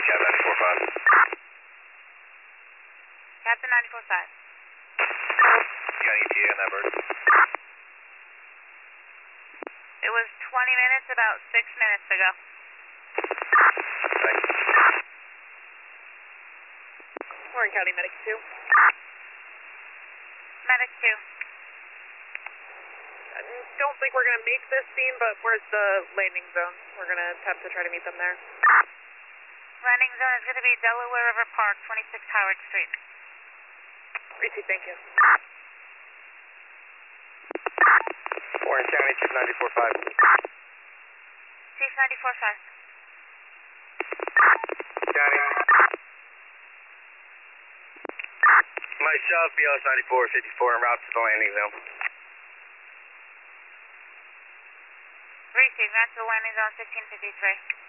Captain 94.5. You got ETA on that bird? It was 20 minutes, about 6 minutes ago. Thanks. Warren County Medic 2. Medic 2. I don't think we're going to make this scene, but where's the landing zone? We're going to attempt to try to meet them there. Landing zone is going to be Delaware River Park, 26 Howard Street. Receive, thank you. Warren County, Chief 94.5. Chief 94.5. County. Myself, BLS 9454, en route to the landing zone. Receive, that's the landing zone 1553.